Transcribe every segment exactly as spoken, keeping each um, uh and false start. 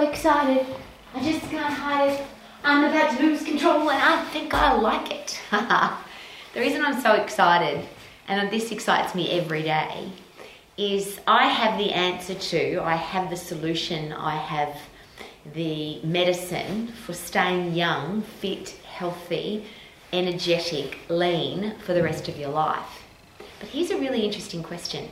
excited. I just can't hide it. I'm about to lose control and I think I like it. The reason I'm so excited, and this excites me every day, is I have the answer to, I have the solution, I have the medicine for staying young, fit, healthy, energetic, lean for the rest of your life. But here's a really interesting question.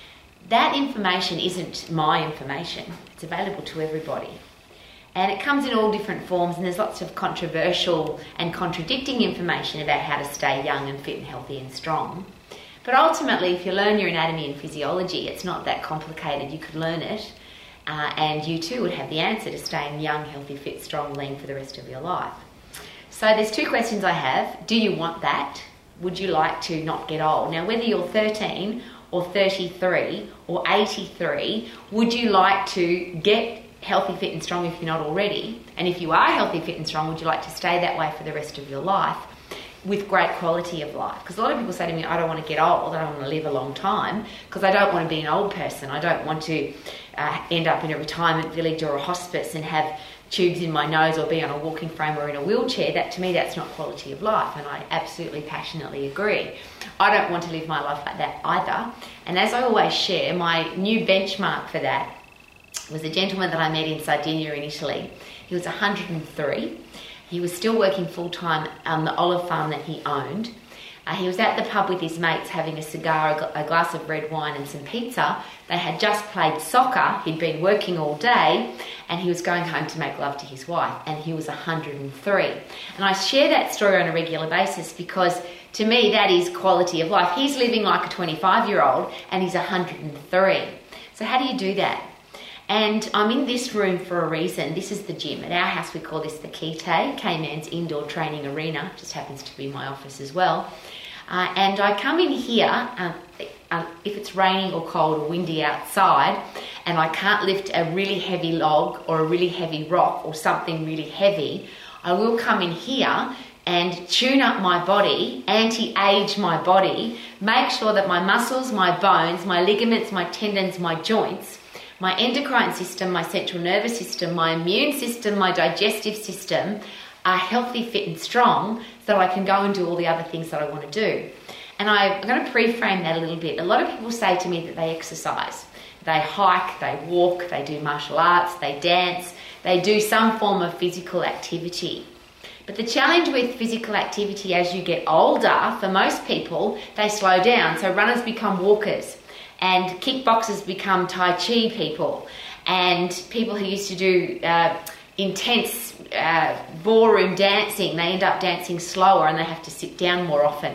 That information isn't my information. It's available to everybody. And it comes in all different forms, and there's lots of controversial and contradicting information about how to stay young and fit and healthy and strong. But ultimately, if you learn your anatomy and physiology, it's not that complicated. You could learn it, uh, and you too would have the answer to staying young, healthy, fit, strong, lean for the rest of your life. So there's two questions I have. Do you want that? Would you like to not get old? Now, whether you're thirteen or thirty-three or eighty-three, would you like to get healthy, fit and strong if you're not already? And if you are healthy, fit and strong, would you like to stay that way for the rest of your life with great quality of life? Because a lot of people say to me, I don't want to get old, I don't want to live a long time because I don't want to be an old person. I don't want to uh, end up in a retirement village or a hospice and have tubes in my nose or be on a walking frame or in a wheelchair. That, to me, that's not quality of life, and I absolutely passionately agree. I don't want to live my life like that either. And as I always share, my new benchmark for that was a gentleman that I met in Sardinia in Italy. He was one hundred and three. He was still working full-time on the olive farm that he owned. Uh, he was at the pub with his mates having a cigar, a, gl- a glass of red wine and some pizza. They had just played soccer. He'd been working all day and he was going home to make love to his wife, and he was one hundred and three. And I share that story on a regular basis because to me that is quality of life. He's living like a twenty-five-year-old and he's one hundred and three. So how do you do that? And I'm in this room for a reason. This is the gym. At our house, we call this the Kite, K-Man's Indoor Training Arena. It just happens to be my office as well. Uh, and I come in here, uh, uh, if it's raining or cold or windy outside, and I can't lift a really heavy log or a really heavy rock or something really heavy, I will come in here and tune up my body, anti-age my body, make sure that my muscles, my bones, my ligaments, my tendons, my joints, my endocrine system, my central nervous system, my immune system, my digestive system are healthy, fit and strong so I can go and do all the other things that I want to do. And I, I'm going to pre-frame that a little bit. A lot of people say to me that they exercise. They hike, they walk, they do martial arts, they dance, they do some form of physical activity. But the challenge with physical activity as you get older, for most people, they slow down. So runners become walkers. And kickboxers become Tai Chi people, and people who used to do uh, intense uh, ballroom dancing, they end up dancing slower and they have to sit down more often.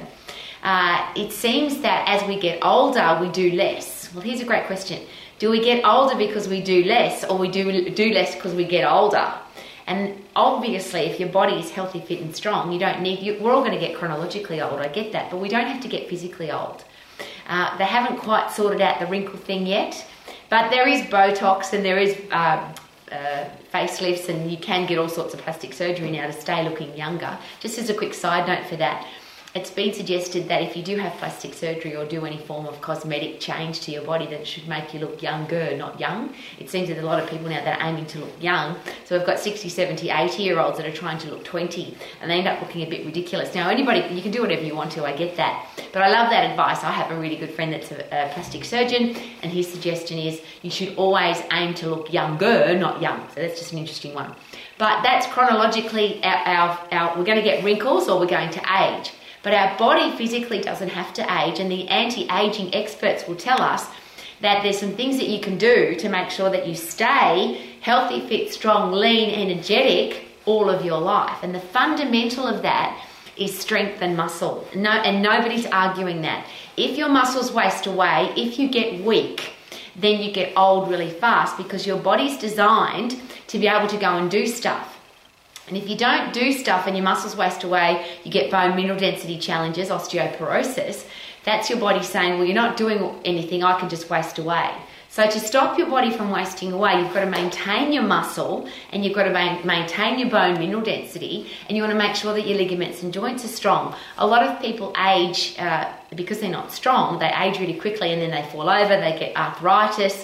Uh, it seems that as we get older, we do less. Well, here's a great question. Do we get older because we do less, or we do, do less because we get older? And obviously, if your body is healthy, fit and strong, you don't need, you, we're all going to get chronologically old, I get that, but we don't have to get physically old. Uh, they haven't quite sorted out the wrinkle thing yet, but there is Botox and there is uh, uh, facelifts, and you can get all sorts of plastic surgery now to stay looking younger. Just as a quick side note for that, it's been suggested that if you do have plastic surgery or do any form of cosmetic change to your body, that it should make you look younger, not young. It seems that a lot of people now that are aiming to look young, so we've got sixty, seventy, eighty year olds that are trying to look twenty, and they end up looking a bit ridiculous. Now, anybody, you can do whatever you want to, I get that, but I love that advice. I have a really good friend that's a, a plastic surgeon, and his suggestion is you should always aim to look younger, not young. So that's just an interesting one. But that's chronologically our, our, our we're going to get wrinkles or we're going to age. But our body physically doesn't have to age, and the anti-aging experts will tell us that there's some things that you can do to make sure that you stay healthy, fit, strong, lean, energetic all of your life. And the fundamental of that is strength and muscle. No, and nobody's arguing that. If your muscles waste away, if you get weak, then you get old really fast because your body's designed to be able to go and do stuff. And if you don't do stuff and your muscles waste away, you get bone mineral density challenges, osteoporosis. That's your body saying, well, you're not doing anything, I can just waste away. So to stop your body from wasting away, you've got to maintain your muscle and you've got to maintain your bone mineral density, and you want to make sure that your ligaments and joints are strong. A lot of people age, uh, because they're not strong, they age really quickly and then they fall over, they get arthritis.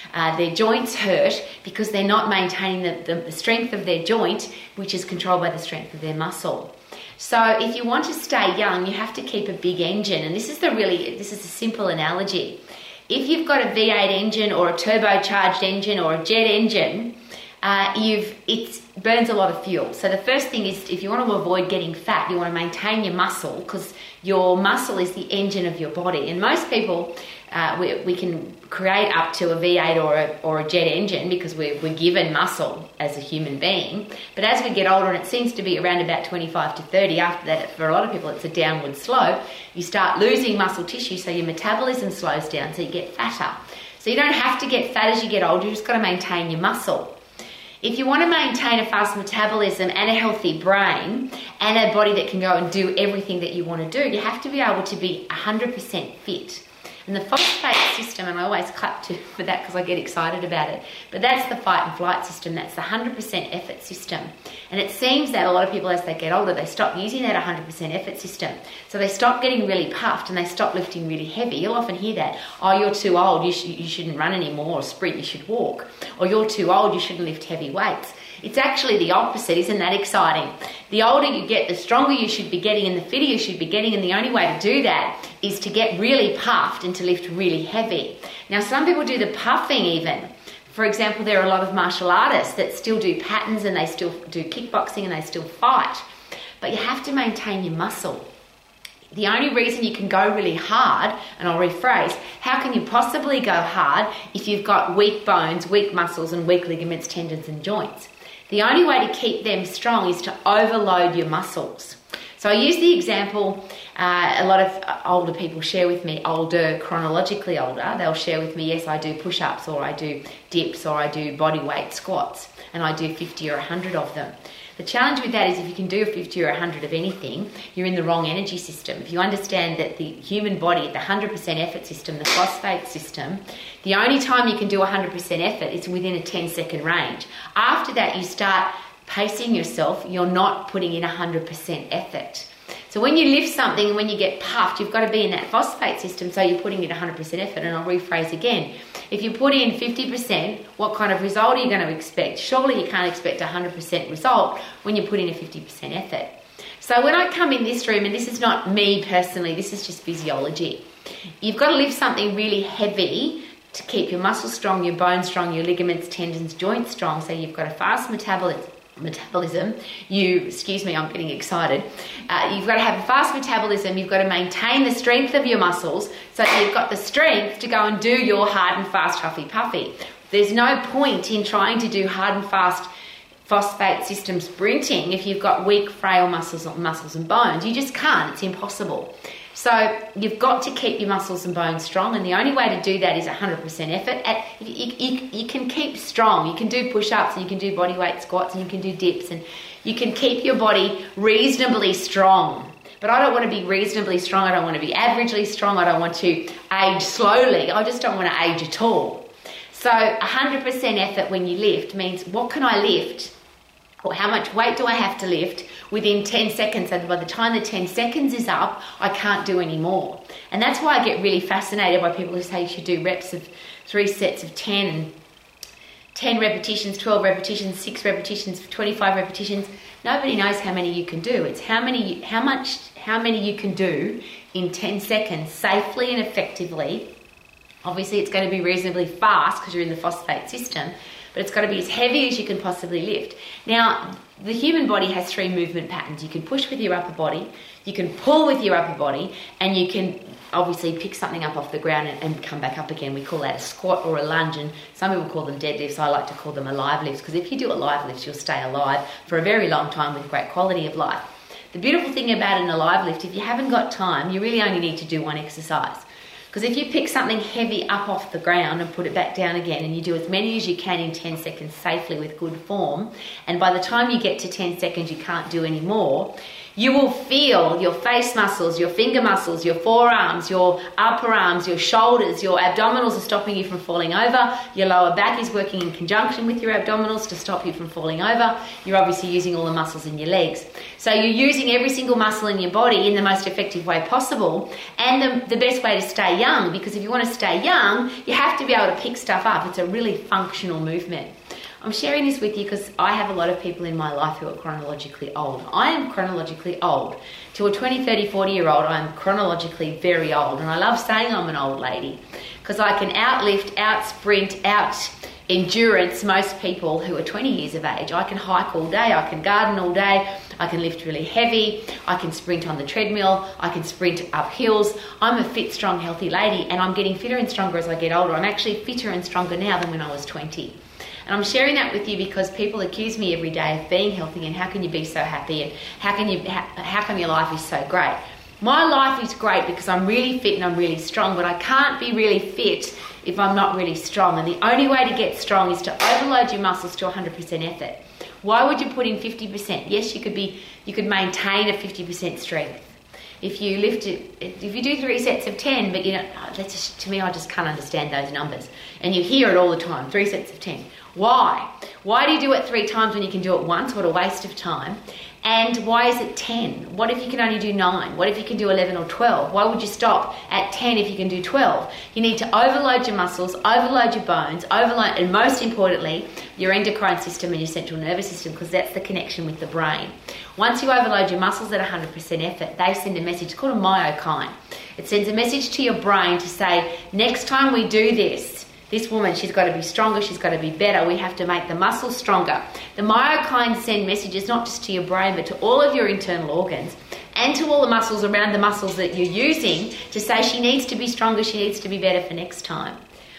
Uh, their joints hurt because they're not maintaining the, the, the strength of their joint, which is controlled by the strength of their muscle. So if you want to stay young, you have to keep a big engine. And this is the really, this is a simple analogy. If you've got a V eight engine or a turbocharged engine or a jet engine, uh, you've it burns a lot of fuel. So the first thing is, if you want to avoid getting fat, you want to maintain your muscle, because your muscle is the engine of your body. And most people, uh, we, we can create up to a V eight or a, or a jet engine because we're, we're given muscle as a human being. But as we get older, and it seems to be around about twenty-five to thirty, after that, for a lot of people, it's a downward slope, you start losing muscle tissue, so your metabolism slows down, so you get fatter. So you don't have to get fat as you get older, you've just got to maintain your muscle. If you want to maintain a fast metabolism and a healthy brain and a body that can go and do everything that you want to do, you have to be able to be one hundred percent fit. And the phosphate system, and I always clap to, for that because I get excited about it, but that's the fight and flight system. That's the one hundred percent effort system. And it seems that a lot of people, as they get older, they stop using that one hundred percent effort system. So they stop getting really puffed and they stop lifting really heavy. You'll often hear that, oh, you're too old, you, sh- you shouldn't run anymore, or sprint, you should walk. Or you're too old, you shouldn't lift heavy weights. It's actually the opposite. Isn't that exciting? The older you get, the stronger you should be getting and the fitter you should be getting, and the only way to do that is to get really puffed and to lift really heavy. Now, some people do the puffing even. For example, there are a lot of martial artists that still do patterns and they still do kickboxing and they still fight. But you have to maintain your muscle. The only reason you can go really hard, and I'll rephrase, how can you possibly go hard if you've got weak bones, weak muscles, and weak ligaments, tendons, and joints? The only way to keep them strong is to overload your muscles. So I use the example, uh, a lot of older people share with me, older, chronologically older, they'll share with me, yes, I do push-ups, or I do dips, or I do body weight squats, and I do fifty or one hundred of them. The challenge with that is if you can do a fifty or one hundred of anything, you're in the wrong energy system. If you understand that the human body, the one hundred percent effort system, the phosphate system, the only time you can do one hundred percent effort is within a ten second range. After that, you start pacing yourself, you're not putting in one hundred percent effort. So when you lift something and when you get puffed, you've got to be in that phosphate system, so you're putting in one hundred percent effort. And I'll rephrase again. If you put in fifty percent, what kind of result are you going to expect? Surely you can't expect a one hundred percent result when you put in a fifty percent effort. So when I come in this room, and this is not me personally, this is just physiology, you've got to lift something really heavy to keep your muscles strong, your bones strong, your ligaments, tendons, joints strong, so you've got a fast metabolism. metabolism you excuse me I'm getting excited uh, you've got to have a fast metabolism, you've got to maintain the strength of your muscles so that you've got the strength to go and do your hard and fast huffy puffy. There's no point in trying to do hard and fast phosphate system sprinting if you've got weak, frail muscles muscles and bones. You just can't. It's impossible. So you've got to keep your muscles and bones strong, and the only way to do that is one hundred percent effort. At, you, you, you can keep strong. You can do push-ups, and you can do body weight squats, and you can do dips, and you can keep your body reasonably strong. But I don't want to be reasonably strong. I don't want to be averagely strong. I don't want to age slowly. I just don't want to age at all. So one hundred percent effort when you lift means, what can I lift? Or how much weight do I have to lift within ten seconds? And by the time the ten seconds is up, I can't do any more. And that's why I get really fascinated by people who say you should do reps of three sets of ten and ten repetitions, twelve repetitions, six repetitions, twenty-five repetitions. Nobody knows how many you can do. It's how many, how much, how many you can do in ten seconds safely and effectively. Obviously, it's going to be reasonably fast because you're in the phosphate system, but it's got to be as heavy as you can possibly lift. Now, the human body has three movement patterns. You can push with your upper body, you can pull with your upper body, and you can obviously pick something up off the ground and, and come back up again. We call that a squat or a lunge, and some people call them deadlifts. I like to call them alive lifts, because if you do alive lifts, you'll stay alive for a very long time with great quality of life. The beautiful thing about an alive lift, if you haven't got time, you really only need to do one exercise. Because if you pick something heavy up off the ground and put it back down again, and you do as many as you can in ten seconds safely with good form, and by the time you get to ten seconds you can't do any more, You will feel your face muscles, your finger muscles, your forearms, your upper arms, your shoulders, your abdominals are stopping you from falling over. Your lower back is working in conjunction with your abdominals to stop you from falling over. You're obviously using all the muscles in your legs. So you're using every single muscle in your body in the most effective way possible, and the, the best way to stay young, because if you want to stay young, you have to be able to pick stuff up. It's a really functional movement. I'm sharing this with you because I have a lot of people in my life who are chronologically old. I am chronologically old. To a twenty, thirty, forty year old, I'm chronologically very old. And I love saying I'm an old lady because I can outlift, out sprint, out endurance most people who are twenty years of age. I can hike all day, I can garden all day, I can lift really heavy, I can sprint on the treadmill, I can sprint up hills. I'm a fit, strong, healthy lady, and I'm getting fitter and stronger as I get older. I'm actually fitter and stronger now than when I was twenty. And I'm sharing that with you because people accuse me every day of being healthy and how can you be so happy and how can you how, how come your life is so great. My life is great because I'm really fit and I'm really strong, but I can't be really fit if I'm not really strong. And the only way to get strong is to overload your muscles to one hundred percent effort. Why would you put in fifty percent? Yes, you could be you could maintain a fifty percent strength. If you lift it, if you do three sets of ten, but you know, that's just, to me, I just can't understand those numbers. And you hear it all the time, three sets of ten. Why? Why do you do it three times when you can do it once? What a waste of time. And why is it ten? What if you can only do nine? What if you can do eleven or twelve? Why would you stop at ten if you can do twelve? You need to overload your muscles, overload your bones, overload, and most importantly, your endocrine system and your central nervous system, because that's the connection with the brain. Once you overload your muscles at one hundred percent effort, they send a message called a myokine. It sends a message to your brain to say, next time we do this, this woman, she's got to be stronger, she's got to be better, we have to make the muscles stronger. The myokines send messages not just to your brain, but to all of your internal organs and to all the muscles around the muscles that you're using to say she needs to be stronger, she needs to be better for next time.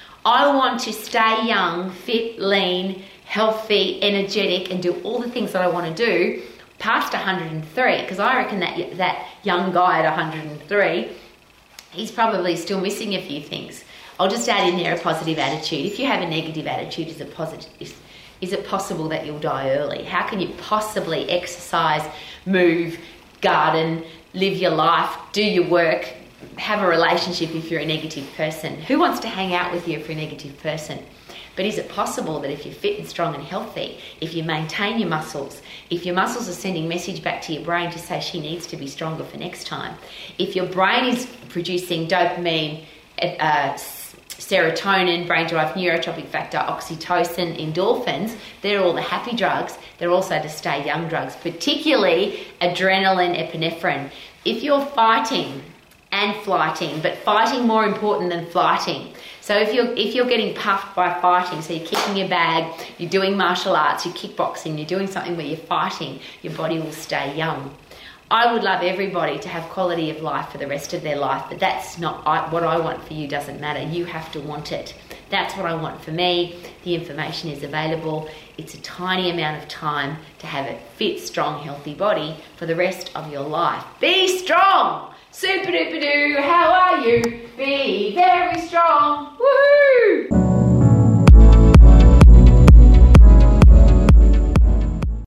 I want to stay young, fit, lean, healthy, energetic, and do all the things that I want to do past one hundred three, because I reckon that that young guy at one hundred three, he's probably still missing a few things. I'll just add in there a positive attitude. If you have a negative attitude, is it positive? Is, is it possible that you'll die early? How can you possibly exercise, move, garden, live your life, do your work, have a relationship if you're a negative person? Who wants to hang out with you if you're a negative person? But is it possible that if you're fit and strong and healthy, if you maintain your muscles, if your muscles are sending message back to your brain to say she needs to be stronger for next time, if your brain is producing dopamine, uh, serotonin, brain-derived neurotropic factor, oxytocin, endorphins, they're all the happy drugs. They're also the stay young drugs, particularly adrenaline, epinephrine. If you're fighting and flighting, but fighting more important than flighting. So if you're if you're getting puffed by fighting, so you're kicking your bag, you're doing martial arts, you're kickboxing, you're doing something where you're fighting, your body will stay young. I would love everybody to have quality of life for the rest of their life, but that's not I, what I want for you. Doesn't matter. You have to want it. That's what I want for me. The information is available. It's a tiny amount of time to have a fit, strong, healthy body for the rest of your life. Be strong. Super duper doo. How are you? Be very strong.